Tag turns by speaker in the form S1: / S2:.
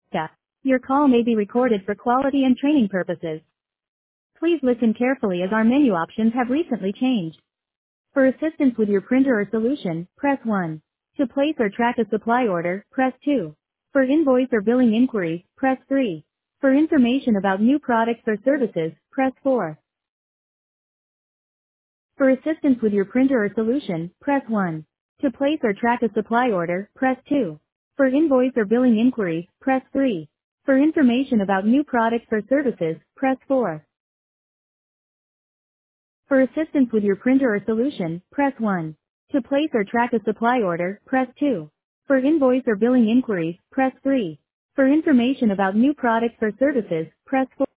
S1: Yeah. Your call may be recorded for quality and training purposes. Please listen carefully as our menu options have recently changed. For assistance with your printer or solution, press 1. To place or track a supply order, press 2. For invoice or billing inquiries, press 3. For information about new products or services, press 4. For assistance with your printer or solution, press 1. To place or track a supply order, press 2. For invoice or billing inquiries, press 3. For information about new products or services, press 4. For assistance with your printer or solution, press 1. To place or track a supply order, press 2. For invoice or billing inquiries, press 3. For information about new products or services, press 4.